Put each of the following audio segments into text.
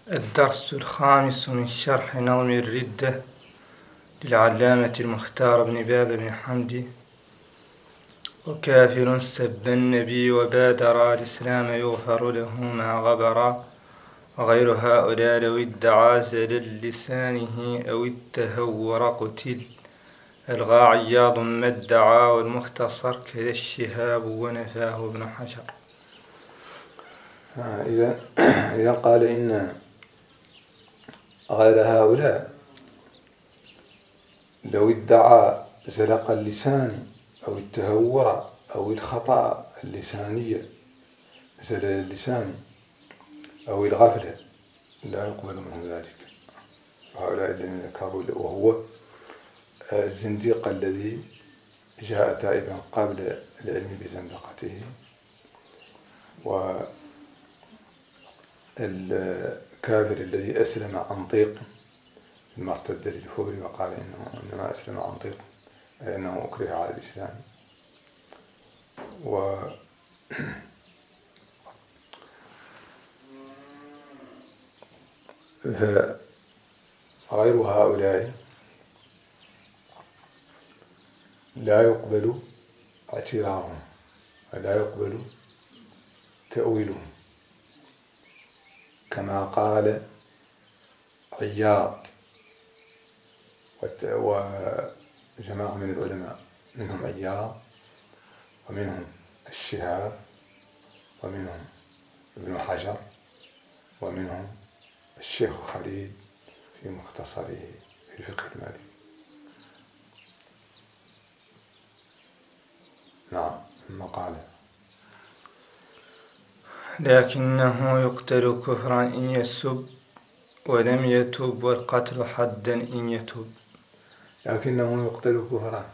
الدرس الخامس من شرح نظم الردة للعلامة المختار بن باب بن حمدي. وكافر سب النبي وبادر الإسلام يغفر له ما غبر، وغير هؤلاء لو ادعى زلل لسانه أو التهور قتل. ألغى عياض ما ادعى والمختصر كذا الشهاب ونفاه ابن حجر. إذا قال إن غير هؤلاء لو ادعى زلق اللسان أو التهور أو الخطأ اللساني زلل اللسان أو الغفلة لا يقبل منه ذلك. هؤلاء الذين ذكروا وهو الزنديق الذي جاء تائبا قبل العلم بزندقته، والكافر الذي أسلم عن طيق ثم ارتد للكفر وقال إنما أسلم عن طيق أي أنه أكره على الإسلام. فغير هؤلاء لا يقبل اعتراضهم ولا يقبل تأويلهم، كما قال عياض وجماعة من العلماء، منهم عياض ومنهم الشهاب ومنهم ابن حجر ومنهم الشيخ خليل في مختصره في الفقه المالكي. نعم. ثم قال لكنه يقتل كفرا إن يسب ولم يتوب، والقتل حدا إن يتوب. لكنه يقتل كفرا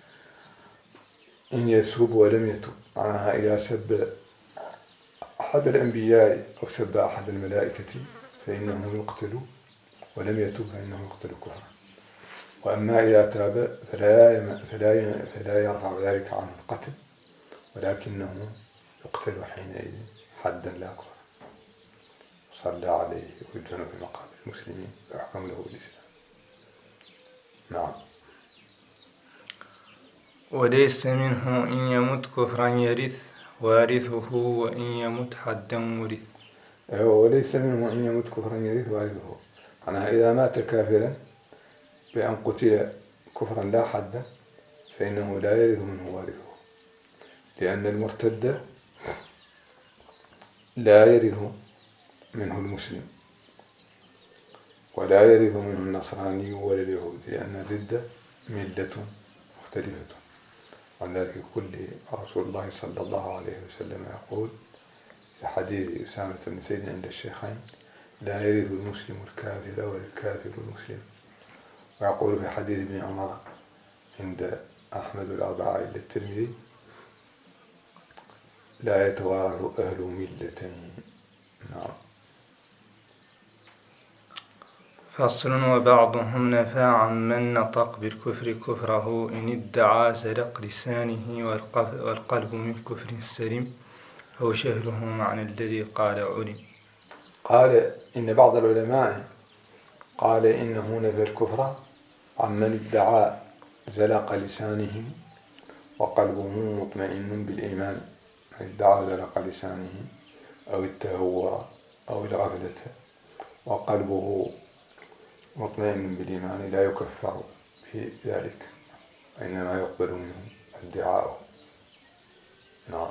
إن يسب ولم يتوب، معناها إذا سب أحد الأنبياء أو سب أحد الملائكة فإنه يقتل ولم يتوب فإنه يقتل كفرا. وأما إذا تاب فلا يرفع ذلك عن القتل، ولكنه يقتل حينئذ حدا لا كفر، صلى عليه ويدفن في مقابر المسلمين ويحكم له بالإسلام. نعم. وليس منه إن يمت كفرا يرث وارثه، وإن يمت حدا ورث. وليس منه إن يمت كفرا يرث وارثه، معناها إذا مات كافرا بأن قتل كفرا لا حدا فإنه لا يرث منه وارثه، لأن المرتد لا يرث منه المسلم ولا يرث منه النصراني ولا اليهود، لأن الردة ملة مختلفة. ولذلك كل رسول الله صلى الله عليه وسلم يقول في حديث أسامة بن زيد عند الشيخين: لا يرث المسلم الكافر ولا الكافر المسلم. ويقول في حديث ابن عمر عند أحمد والأربعة إلا الترمذي: لا يتوارث أهل ملتين. نعم. فصل. وبعضهم نفى عن من نطق بالكفر كفره إن ادعى زلق لسانه والقلب من كفر سلم، أو شهله معنى الذي قال علم. قال إن بعض العلماء قال إنه نفى الكفر عن من ادعى زلق لسانه وقلبه مطمئن بالإيمان، ادعى زلق لسانه أو التهور أو الغفلة وقلبه مطمئن بالإيمان لا يكفر بذلك، وإنما يقبل منه ادعاءه. نعم.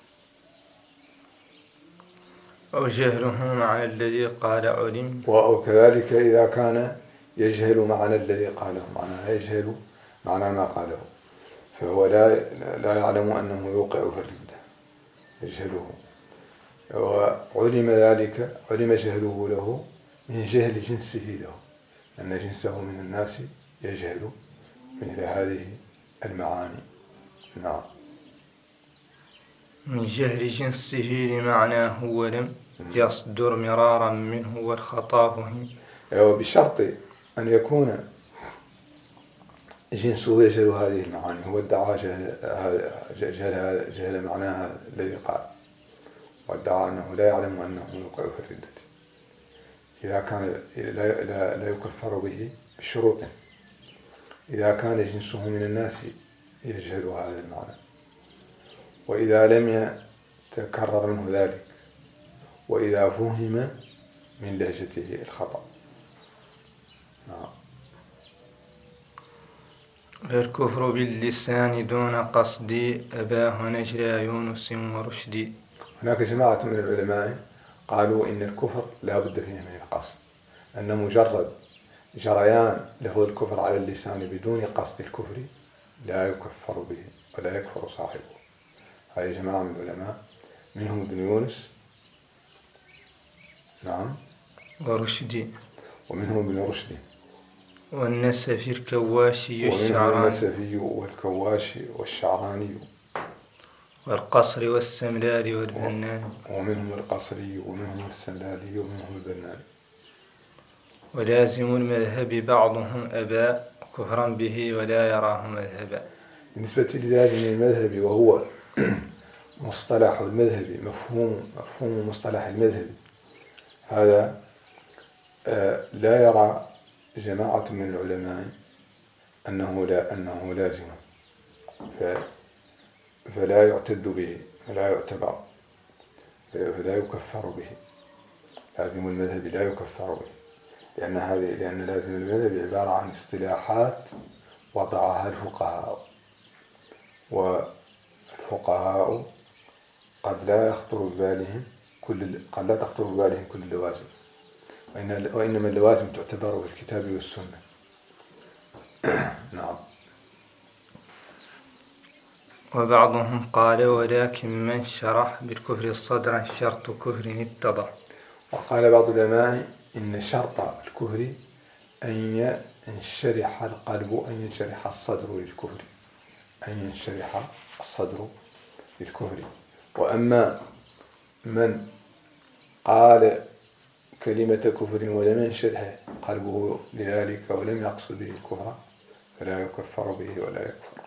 أو جهله معنى الذي قال علم. وكذلك إذا كان يجهل معنى الذي قاله، معناه يجهل معنى ما قاله، فهو لا يعلم أنه يوقع في الردة، يجهله، وعلم ذلك، علم جهله له من جهل جنسه له، أن جنسه من الناس يجهل مثل هذه المعاني. نعم. من جهل جنسه لمعناه ولم يصدر مرارا منه والخطا فهم. وبشرط أن يكون جنسه يجهل هذه المعاني، هو ادعى جهل معناها الذي قال، وادعى أنه لا يعلم أنه يوقع في الردة. إذا كان لا يكفر به بشروط. إذا كان جنسه من الناس يجهل هذا المعنى، وإذا لم يتكرر منه ذلك، وإذا فهم من لهجته الخطأ. الكفر باللسان دون قصد أباه نجلى يونس ورشدي. هناك جماعة من العلماء قالوا إن الكفر لا بد فيه من القصد، أن مجرد جريان لفظ الكفر على اللسان بدون قصد الكفر لا يكفر به ولا يكفر صاحبه. هذه جماعة من العلماء، منهم ابن يونس نعم ورشدي، ومنهم ابن رشد، والنسفي الكواشي ومنهم النسفي والكواشي والشعراني، والقصري والسملالي والبناني، ومنهم القصري ومنهم السملالي ومنهم البناني. ولازم المذهب بعضهم أبى كفرا به ولا يراه مذهبا. بالنسبة للازم المذهب، وهو مصطلح المذهب، مفهوم مصطلح المذهب، هذا لا يرى جماعة من العلماء أنه لازم، فلا يعتد به ولا يعتبر، فلا يكفر به. لازم المذهب لا يكفر به، لأن لازم المذهب عبارة عن اصطلاحات وضعها الفقهاء، والفقهاء قد لا تخطر ببالهم كل اللوازم، وإنما اللوازم تعتبر في الكتاب والسنة. نعم. وبعضهم قال ولكن من شرح بالكفر صدرا شرط كفر اتضح. وقال بعض العلماء إن شرط الكفر أن ينشرح القلب، أن ينشرح الصدر للكفر. وأما من قال كلمة كفر ولم ينشرح قلبه لذلك ولم يقصد به الكفر فلا يكفر به ولا يكفر.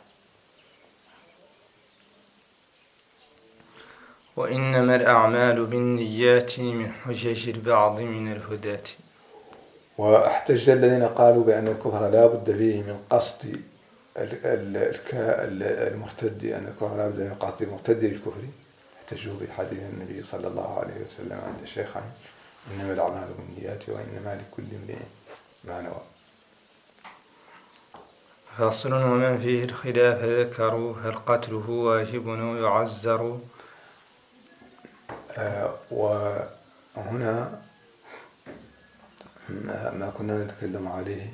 وإنما الأعمال بالنيات من حجج البعض من الهداة. واحتج الذين قالوا بأن الكفر لا بد فيه من قصد المرتد، أن الكفر لا بد من قصد المرتد للكفر، احتجوا بحديث النبي صلى الله عليه وسلم عند الشيخين: إنما الأعمال بالنيات وإنما لكل امرئ ما نوى. فصل. ومن فيه الخلاف ذكروا هل قتله واجب أو يعزر. وهنا ما كنا نتكلم عليه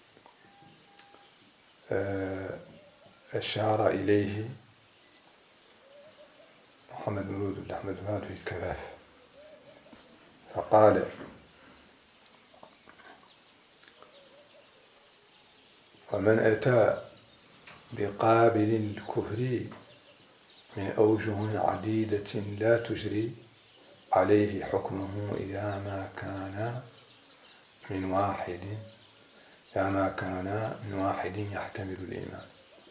أشار إليه محمد بن رود الأحمد في الكفاف، فقال: ومن أتى بقابل الكفر من أوجه عديدة لا تجري عليه حكمه إذا ما كان من واحد يحتمل الإيمان.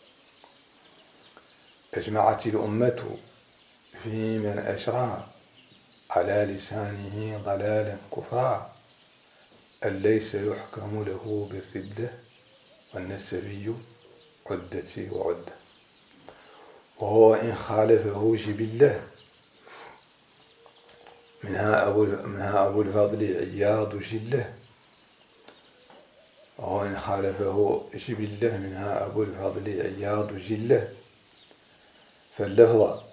أجمعت الأمة في من أجرى على لسانه ضلالا كفرا أن ليس يحكم له بالردة، والنسبي عدتي وعدة. وهو إن خالفه جبلة، منها أبو الفضل عياض جلة. وهو إن خالفه جبلة، منها أبو الفضل عياض جلة. فاللفظ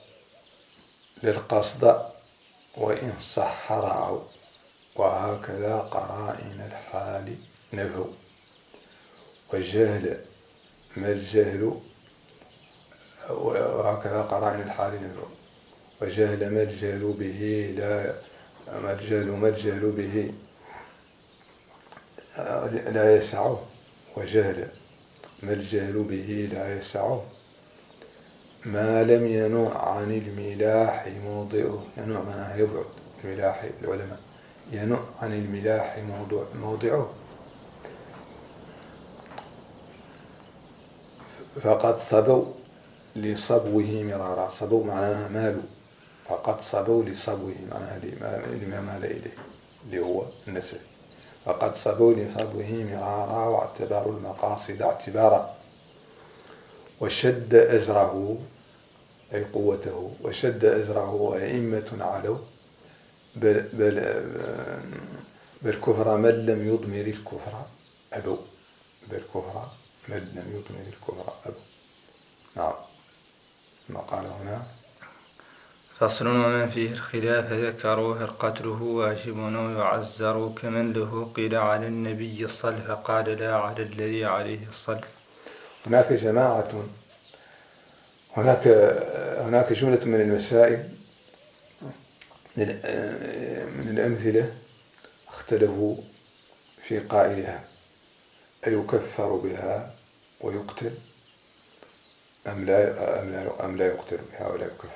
للقصد وإن صح رعوا، وهكذا قرائن الحال نفوا. والجهل ما الجهل، وهكذا قرائن الحال نفوا. وجهل ما الجهل به لا يسعه. وجهل ما الجهل به لا يسعه، ما لم ينوع عن الملاح موضعه. ينوع معناها يبعد، الملاح العلماء ينوع عن الملاح موضعه. فقد صبوا لصبوه مرارا. صبوا معناها مالوا، فقد صبوا لصبوه معناها لما مال إليه، اللي هو النسب. فقد صبوا لصبه مرارا واعتبروا المقاصد اعتبارا وشد أزره أي قوته وشد أزره وأئمة علوا بالكفر من لم يضمر الكفر أبوا بالكفر من لم يضمر الكفر أبوا. نعم. ما قال هنا فصل ومن فيه الخلاف ذكروه قتله واجب أو يعزر كمن له قيل على النبي صل فقال لا على الذي عليه الصل. هناك جماعة هناك جملة من المسائل من الأمثلة اختلفوا في قائلها أيكفر بها ويقتل أم لا يقتل بها ولا يكفر.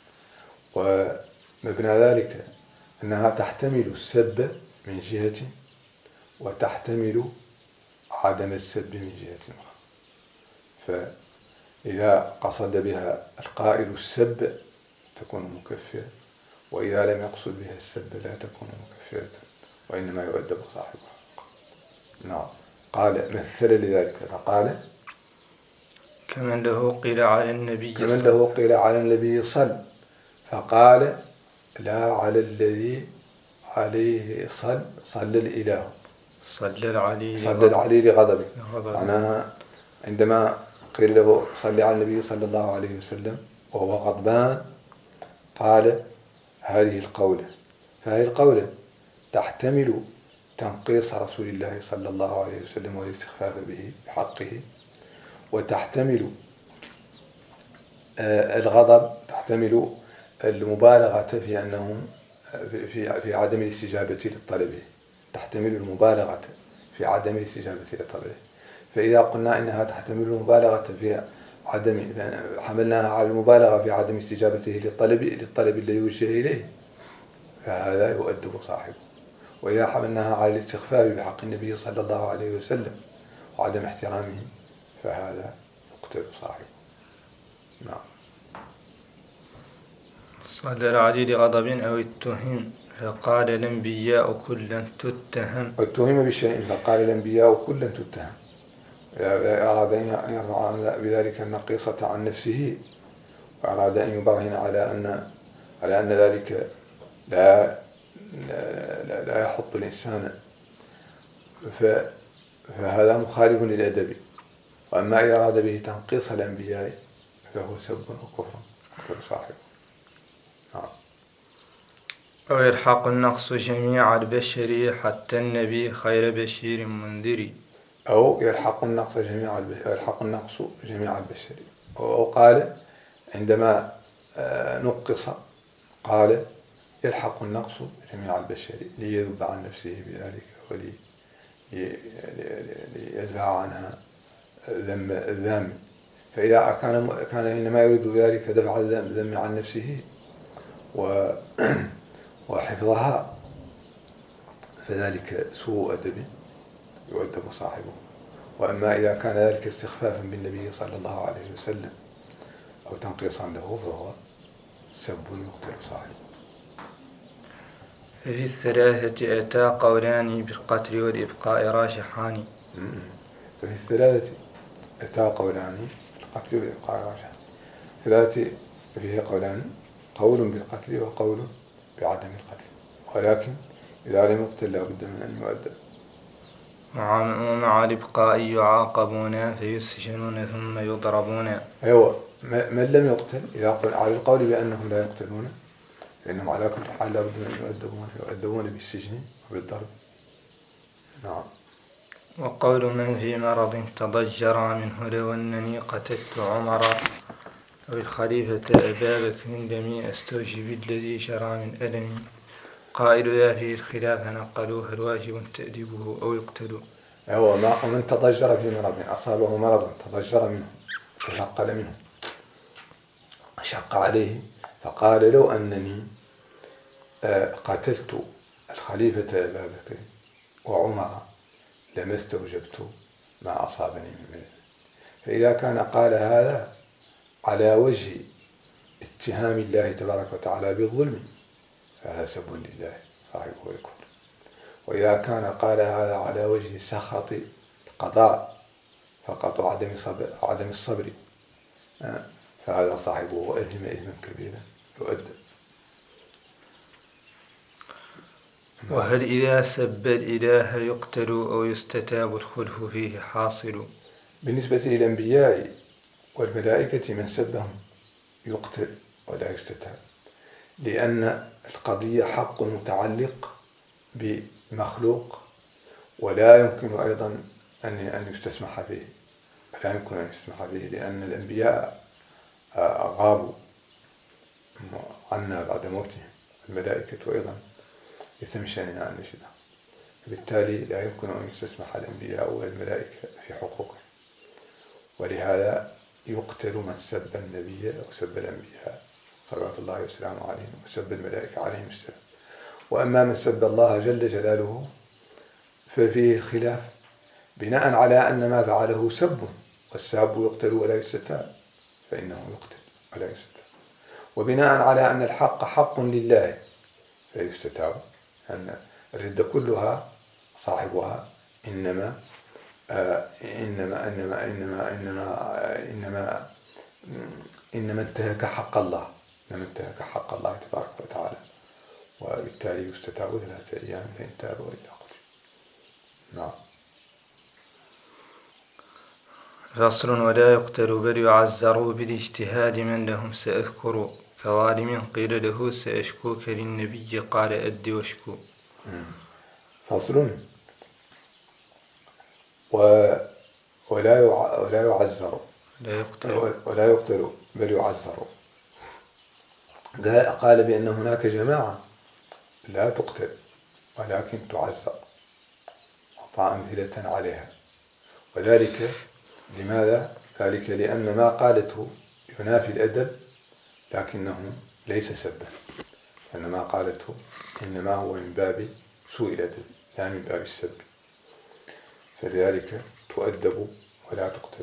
ومبنى ذلك أنها تحتمل السب من جهة وتحتمل عدم السب من جهة أخرى. فإذا قصد بها القائل السب تكون مكفرة، وإذا لم يقصد بها السب لا تكون مكفرة وإنما يؤدب صاحبها. نعم. قال مثل لذلك فقال كمن له قيل على النبي صل فقال لا على الذي عليه صل الإله صلى العلي لغضبه. معناها عندما قيل له صل على النبي صلى الله عليه وسلم وهو غضبان قال هذه القولة، فهذه القولة تحتمل تنقيص رسول الله صلى الله عليه وسلم والاستخفاف به بحقه، وتحتمل الغضب، تحتمل المبالغة في أنه في عدم الاستجابة لطلبه، تحتمل المبالغة في عدم الاستجابة لطلبه. فإذا قلنا إنها تحتمل المبالغة في عدم، حملناها على المبالغة في عدم استجابته للطلب الذي يوجه إليه، فهذا يؤدب صاحبه. وإذا حملناها على الاستخفاف بحق النبي صلى الله عليه وسلم وعدم احترامه فهذا يقتل صاحبه. نعم. صلى العلي لغضب أو اتهم فقال الأنبياء كلا تتهم. اتهم بشيء فقال الأنبياء كلا تتهم، أراد أن يرفع بذلك النقيصة عن نفسه، وأراد أن يبرهن على أن ذلك لا يحط الإنسان، فهذا مخالف للأدب. وأما إذا أراد به تنقيص الأنبياء فهو سب وكفر صاحبه. أو يلحق النقص جميع البشر حتى النبي خير بشير منذري. أو يلحق النقص جميع البشر. وقال عندما نقص قال يلحق النقص جميع البشر ليذب عن نفسه بذلك وليدفع عنها ذم الذام. فإذا كان إنما يريد ذلك دفع الذم عن نفسه وحفظها فذلك سوء أدب يؤدب صاحبه. وأما إذا كان ذلك استخفافا بالنبي صلى الله عليه وسلم أو تنقيصا له فهو سب يقتل صاحبه. ففي الثلاثة أتى قولان بالقتل والإبقاء راجحان. ففي الثلاثة أتى قولان بالقتل والإبقاء راجحان. ثلاثة فيه قولان، قول بالقتل وقول بعدم القتل، ولكن إذا لم يقتل لابد من أن يؤدب. ومع الإبقاء يعاقبون فيسجنون ثم يضربون. أيوة، من لم يقتل إذا قل على القول بأنهم لا يقتلون فإنهم على كل حال لابد من يؤدبون بالسجن وبالضرب. نعم. وقول من في مرض تضجر منه لو أنني قتلت عمر أو الخليفة أبا بكر دمي أستوجب الذي جرى من ألمي. قائل ذا فيه الخلاف نقلوه الواجب تأديبه أو يقتل. ومن تضجر في مرض أصابه مرض تضجر منه تثقل منه شق عليه فقال لو أنني قتلت الخليفة أبا بكر وعمر لما استوجبت ما أصابني منه. فإذا كان قال هذا على وجه اتهام الله تبارك وتعالى بالظلم فهذا سب لله صاحبه يكفر. وإذا كان قال هذا على وجه سخط القضاء فقط عدم الصبر فهذا صاحبه أثم إثما كبيرا يؤدب. وهل إذا سب الإله يقتل أو يستتاب الخلف فيه حاصل؟ بالنسبة للأنبياء والملائكة من سبهم يقتل ولا يستتاب، لأن القضية حق متعلق بمخلوق ولا يمكن أيضا أن يستسمح به، لا يمكن أن يستسمح به، لأن الأنبياء غابوا عنا بعد موتهم، الملائكة أيضا يتم شأننا عن نشدة، بالتالي لا يمكن أن يستسمح الأنبياء والملائكة في حقوقهم، ولهذا يقتل من سب النبي أو سب الأنبياء صلوات الله وسلامه عليهم وسب الملائكة عليهم السلام. وأما من سب الله جل جلاله ففيه الخلاف بناء على أن ما فعله سب، والساب يقتل ولا يستتاب فإنه يقتل ولا يستتاب، وبناء على أن الحق حق لله فيستتاب، أن الردة كلها صاحبها إنما انتهك حق الله، انتهك حق الله تبارك وتعالى، وبالتالي يستتاب 3 أيام فإن تاب وإلا قتل. نعم. فصل. ولا يقتل بل يعزر بالاجتهاد من لهم سأذكر، كظالم قيل له سأشكوك للنبي قال أد واشكو. فصل. ولا يعزر ولا يقتل بل يعزر. قال بأن هناك جماعة لا تقتل ولكن تعزر، أعطى أمثلة عليها، وذلك لماذا؟ ذلك لأن ما قالته ينافي الأدب لكنه ليس سبا، لأن ما قالته إنما هو من باب سوء الأدب لا من باب السب، فلذلك تؤدب ولا تقتل.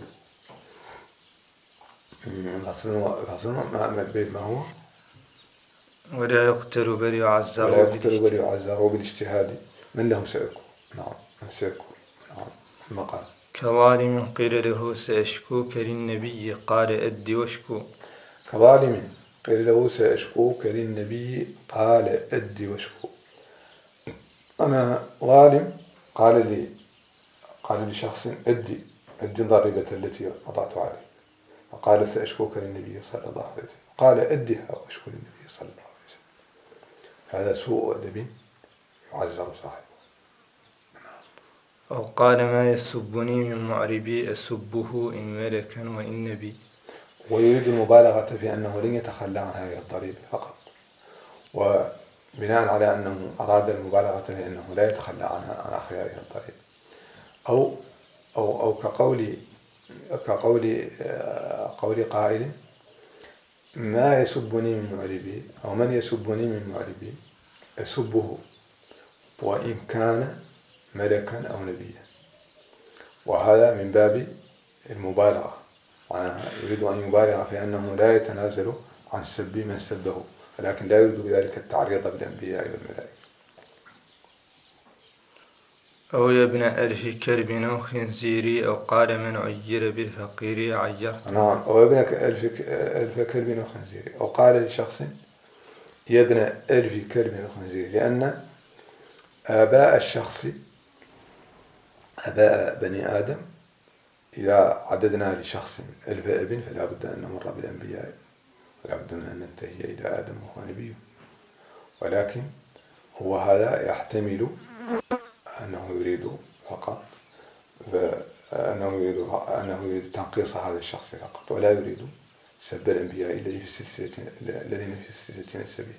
ما البيت ما هو؟ ولا يقتل بل يعزر بالاجتهاد من لهم سيكون. نعم من سيكون. نعم المقال. كظالم قيل له سأشكوك للنبي قال أد واشكو. كظالم قيل له سأشكوك للنبي قال أد واشكو. أنا ظالم قال لشخص أدي الضريبة التي وضعت عليه، فقال سأشكوك للنبي صلى الله عليه وسلم، قال أدها وأشكو للنبي صلى الله عليه وسلم. هذا سوء أدب يعزر صاحبه. أو قال ما يسبني من معربي أسبه إن ملكا وإن نبي. ويريد المبالغة في أنه لن يتخلى عن هذه الضريبة فقط، وبناء على أنه أراد المبالغة في أنه لا يتخلى عن أخذ هذه الضريبة، أو كقول قائل ما يسبني من معربي، أو من يسبني من معربي أسبه وإن كان ملكا أو نبيا، وهذا من باب المبالغة، يريد أن يبالغ في أنه لا يتنازل عن سب من سبه، ولكن لا يريد بذلك التعريض بالأنبياء والملائكة. أو يا ابن ألف كلب أو خنزير، أو قال من عير بالفقير عير. نعم. أو يا ابن ألف كلب أو خنزير، أو قال لشخص يا ابن ألف كلب أو خنزير، لأن آباء الشخص آباء بني آدم إذا عددنا لشخص 1000 ابن فلا بد أن نمر بالأنبياء، ولا بد من أن ننتهي إلى آدم وهو نبي، ولكن هو هذا يحتمل أنه يريد فقط أنه يريد تنقيص هذا الشخص فقط، ولا يريد سب الأنبياء الذين في السلسلة نسبه.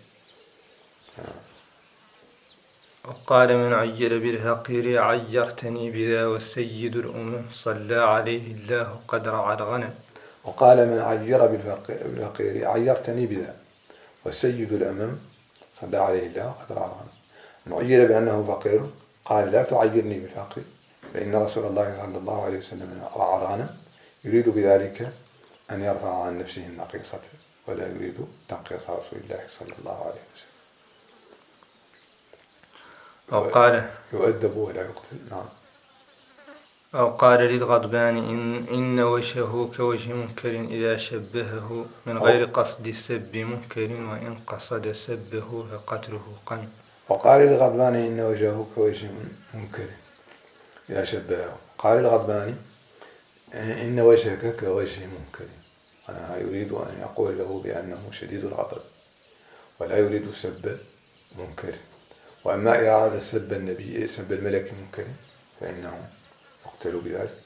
وقال من عير بالفقير عيرتني بذا، والسيد الأمم صلى عليه الله قد رعى الغنم. وقال من عير بالفقير عيرتني بذا، والسيد الأمم صلى عليه الله قد رعى الغنم. من عير بأنه فقير قال لا تعيرني بالفقر، فإن رسول الله صلى الله عليه وسلم رعى الغنم، يريد بذلك أن يرفع عن نفسه النقيصة، ولا يريد تنقيص رسول الله صلى الله عليه وسلم. يؤدب ولا يقتل. نعم. أو قال للغضبان إن وجهه كوجه منكر إذا شبهه من غير قصد سب منكر وإن قصد سبه فقتله قن. وقال للغضبان إن وجهه كوجه منكر إذا شبهه. قال للغضبان إن وجهك كوجه منكر. أنا يريد أن يقول له بأنه شديد الغضب ولا يريد سب منكر. وأما إذا أراد سب النبي سب الملك منكر فإنه يقتل بذلك.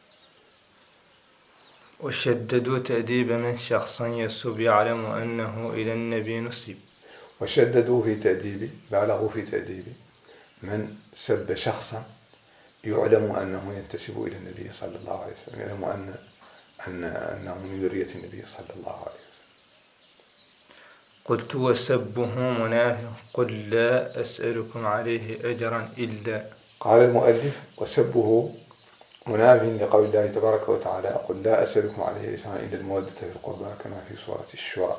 وشددوا تأديب من شخصا يسب يعلم أنه إلى النبي نسب. وشددوا في تأديب، بالغوا في تأديب من سب شخصا يعلم أنه ينتسب إلى النبي صلى الله عليه وسلم، يعلم أنه من ذرية النبي صلى الله عليه وسلم. قلت وسبه منافق قل لا أسألكم عليه أجرا إلا. قال المؤلف وسبه مناف لقول الله تبارك وتعالى قل لا أسألكم عليه أجرا إلا المودة في القربى كما في سورة الشورى.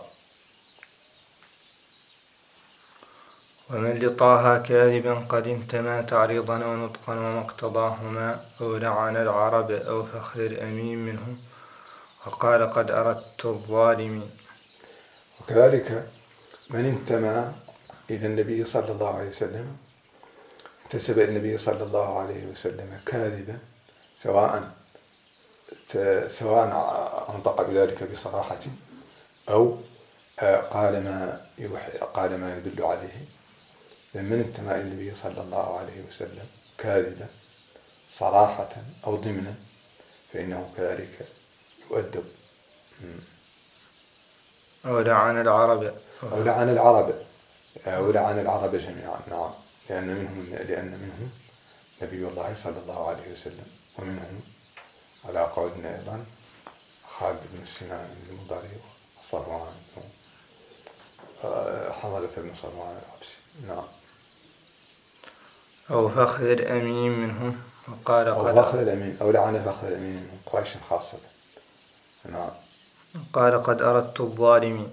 ومن لطاها كاذبا قد انتمى تعريضا ونطقا وما اقتضاهما أو لعن العرب أو فخر الأمين منهم وقال قد أردت الظالمين. وكذلك من انتمى إلى النبي صلى الله عليه وسلم انتسب إلى النبي صلى الله عليه وسلم كاذبا سواء أنطق بذلك بصراحة أو قال ما يدل عليه. من انتمى إلى النبي صلى الله عليه وسلم كاذبا صراحة أو ضمنا فإنه كذلك يؤدب. أو لعن العرب جميعا. نعم. لأن منهم نبي الله صلى الله عليه وسلم ومنهم على قولنا أيضا خالد بن سنان المضري وصفوان حضرة بن صفوان العبسي. نعم. أو فخر الأمين منهم وقال أو فخر الأمين أو لعن فخر الأمين منهم قريش خاصة. نعم. قال قد أردت الظالمين.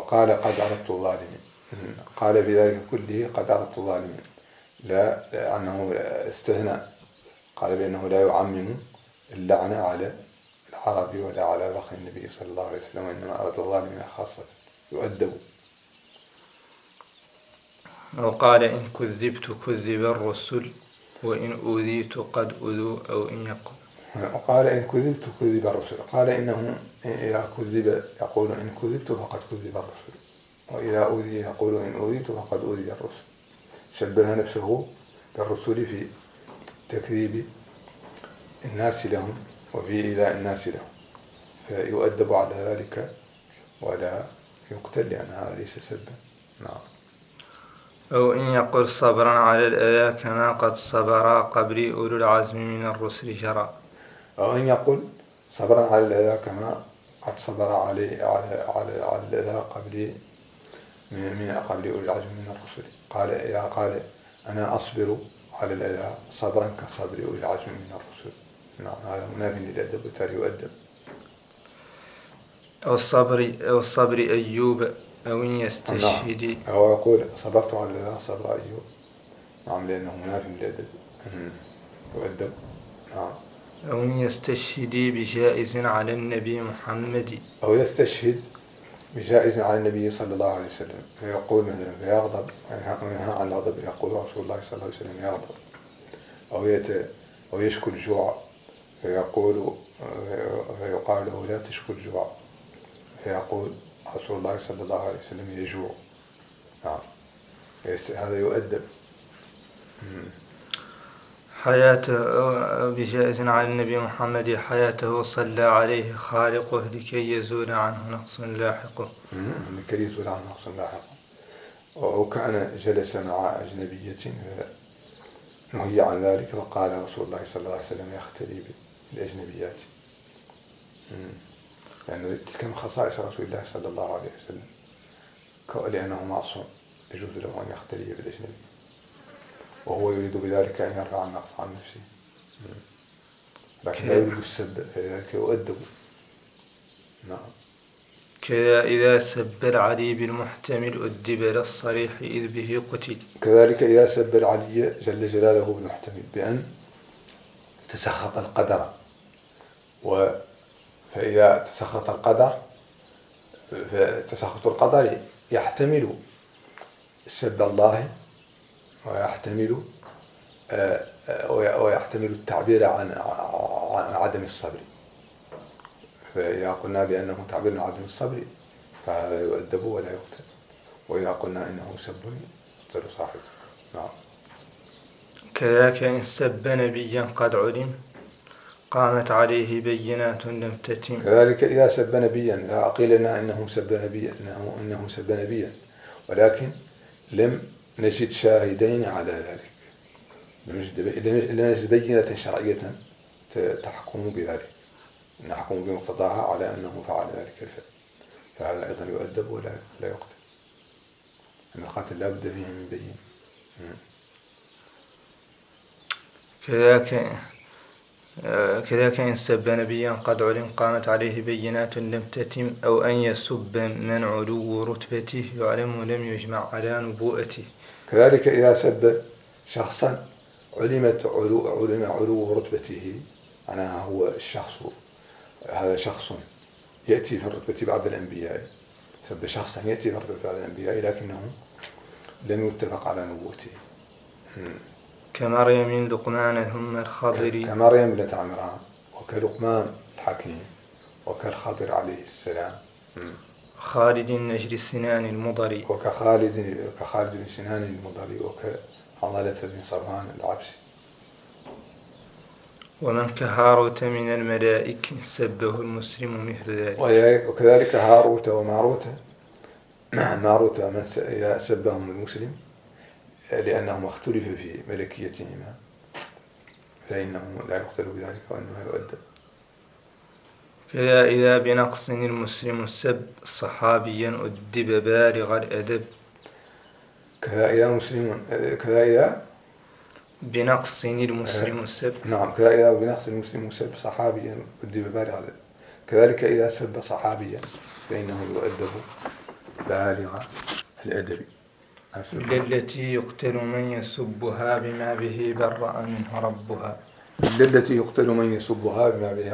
قال في ذلك كله قد أردت الظالمين، لا أنه استثنى، قال بأنه لا يعمم اللعنة على العرب ولا على فخر النبي صلى الله عليه وسلم، وإنما أرد الظالمين خاصة يؤدب. وقال إن كذبت كذب الرسل وإن أوذيت قد أذوا أو إن يقول. وقال إن كذبت كذب الرسل. قال إنه إذا كذب يقول إن كذبت فقد كذب الرسل، وإذا أوذي يقول إن أوذيت فقد أوذي الرسل. شبه نفسه بالرسل في تكذيب الناس لهم وفي إيذاء الناس لهم، فيؤدب على ذلك ولا يقتل لأن هذا ليس سبا. نعم. أو إن يقل صبرا على الأذى كما قد صبر قبلي أولو العزم من الرسل شرع. أو إن يقل صبرا على الأذى كما قد صبر على الأذى قبلي قبل أولي العزم من الرسل. قال أنا أصبر على الأذى صبرا كصبر أولي العزم من الرسل. نعم. هذا مناف للأدب وتالي يؤدب. أو الصبر أيوب أو إن يستشهد. أو يقول صبرت على الأذى صبر أيوب. نعم. لأنه مناف للأدب يؤدب. نعم. أو إن يستشهد بجائز على النبي محمد. أو يستشهد بجائز على النبي صلى الله عليه وسلم فيقول مثلا فيغضب وينهى عن الغضب، يقول رسول الله صلى الله عليه وسلم يغضب. أو يشكو الجوع فيقال له لا تشكو الجوع، فيقول رسول الله صلى الله عليه وسلم يجوع. نعم. هذا يؤدب. حياته بجائز على النبي محمد حياته صلى عليه خالقه لكي يزول عنه نقص لاحقه. أو كان جلس مع أجنبية نهي عن ذلك فقال رسول الله صلى الله عليه وسلم يختلي بالأجنبيات، لأنه تلك من خصائص رسول الله صلى الله عليه وسلم لأنه معصوم يجوز له أن يختلي بالأجنبي، وهو يريد بذلك أن يرفع النقص عن نفسه، لكن لا يريد السب فلذلك يؤدب. نعم. كذا إذا سب العلي بالمحتمل أدب للصريح إذ به قتل. كذلك إذا سب العلي جل جلاله بالمحتمل بأن تسخط القدر، فإذا تسخط القدر فتسخط القدر يحتمل سب الله ويحتمل التعبير عن عدم الصبر. فإذا قلنا بأنه تعبير عن عدم الصبر فهذا يؤدب ولا يقتل، وإذا قلنا إنه سب يقتل صاحبه. نعم. كذاك إن سب نبيا قد علم قامت عليه بينات لم تتم. كذلك إذا سب نبيا، قيل لنا إنه سب نبيا ولكن لم نجد شاهدين على ذلك، لم نجد بينة شرعية تحكم بذلك، نحكم بمقتضاها على أنه فعل ذلك الفعل، فهذا أيضا يؤدب ولا يقتل. أن القتل لا بد فيه من بين. كذاك إن سب نبيا قد علم قامت عليه بينات لم تتم، أو أن يسب من علو رتبته يعلم لم يجمع على نبوءته. كذلك إذا سب شخصا علم علو رتبته، أنا هو الشخص، هذا شخص يأتي في الرتبة بعد الأنبياء، سب شخصا يأتي في الرتبة بعد الأنبياء لكنه لم يتفق على نبوته، كمريم لقمان ثم الخضر، كمريم ابنة عمران وكلقمان الحكيم وكالخضر عليه السلام، خالد النجر السنان المضري، وكخالد بن سنان المضري وكحنظلة بن صفوان العبسي. ومن كهاروت من الملائك سبه المسلم مثل ذلك. وكذلك هاروت وماروت، ماروت من سبهم المسلم لأنهم اختلف في ملكيتهما فإنه لا يقتل بذلك وإنما يؤدب. كذا إذا بنقص المسلم السب صحابيا أدب بالغ الأدب. كذا إذا بنقص المسلم السب. نعم، كذا إذا بنقص المسلم السب صحابيا أدب بالغ الأدب. كذلك إذا سب صحابيا فإنه يؤدب بالغ الأدب. التي يقتل من يسبها بما به برأ منه ربها. التي يقتل من يسبها بما به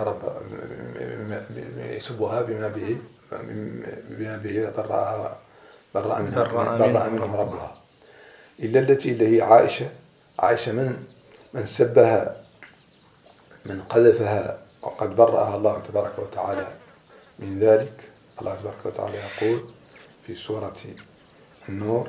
برأ منه ربها. إلا التي اللي هي عائشة من سبها من قذفها وقد برأها الله تبارك وتعالى من ذلك. الله تبارك وتعالى يقول في سورة النور: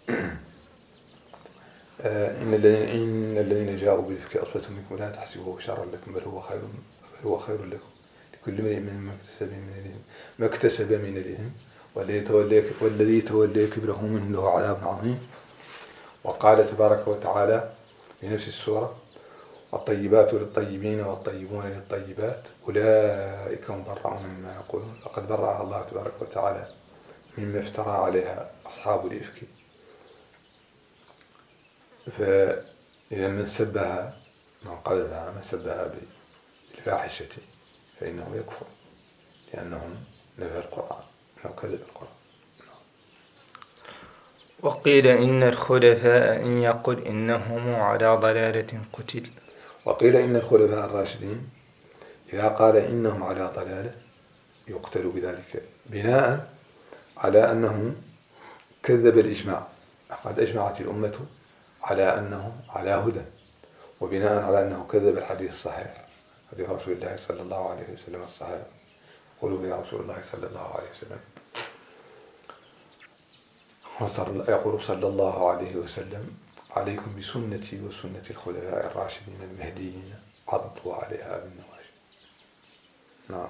إن الذين جاءوا بالإفك عصبة منكم لا تحسبوه شرا لكم بل هو خير لكم لكل امرئ منهم ما اكتسب من الإثم والذي تولى كبره منهم له عذاب عظيم. وقال تبارك وتعالى في نفس السورة: الطيبات للطيبين والطيبون للطيبات أولئك مبرؤون مما يقولون لقد برأها الله تبارك وتعالى مما افترى عليها أصحاب الإفك. فإذا من سبها من قذفها من سبها بالفاحشة فإنه يكفر لأنهم نفى القرآن أو كذب القرآن. وقيل إن الخلفاء إن يقل إنهم على ضلالة قتل. وقيل إن الخلفاء الراشدين إذا قال إنهم على ضلالة يقتل بذلك بناء على أنه كذب الإجماع. قد أجمعت الأمة على أنه على هدى، وبناء على أنه كذب الحديث الصحيح حديث رسول الله صلى الله عليه وسلم الصحيح. قولوا يا رسول الله صلى الله عليه وسلم يقول صلى الله عليه وسلم: عليكم بسنتي وسنة الخلفاء الراشدين المهديين عضوا عليها بالنواجذ. نعم.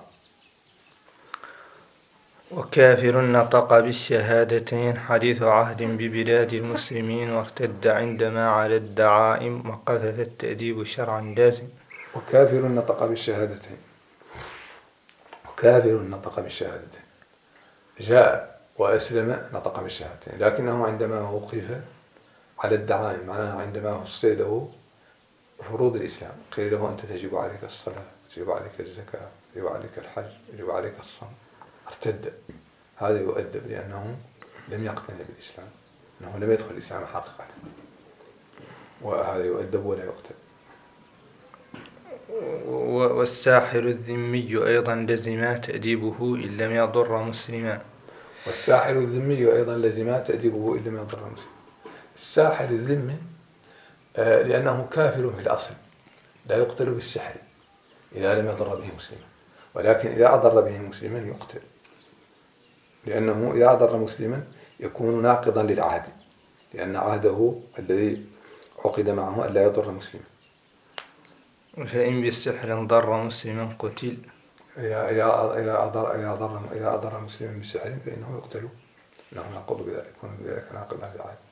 وكافر نطق بالشهادتين حديث عهد ببلاد المسلمين وارتد عندما على الدعائم وقذف التأديب شرعا لازم. وكافر نطق بالشهادتين جاء وأسلم نطق بالشهادتين، لكنه عندما وقف على الدعائم معناها عندما فصل له فروض الإسلام قيل له: أنت تجب عليك الصلاة، تجب عليك الزكاة، تجب عليك الحج، تجب عليك الصوم، ارتد هذا يؤدب لأنه لم يقتنع بالإسلام، أنه لم يدخل الإسلام حقيقة، وهذا يؤدب ولا يقتل. والساحر الذمي أيضا لزم تأديبه إن لم يضر مسلما. والساحر الذمي أيضا لزم تأديبه إن لم يضر مسلما. الساحر الذمي لأنه كافر في الأصل لا يقتل بالسحر إذا لم يضر به مسلما، ولكن إذا أضر به مسلما يقتل، لأنه إذا أضر مسلما يكون ناقضا للعهد، لأن عهده الذي عقد معه أن لا يضر مسلما. فإن بالسحر ضر مسلما قتل. إذا أضر مسلما بالسحر فإنه يقتل، إنه ينقض بذلك، يكون بذلك ناقضا للعهد.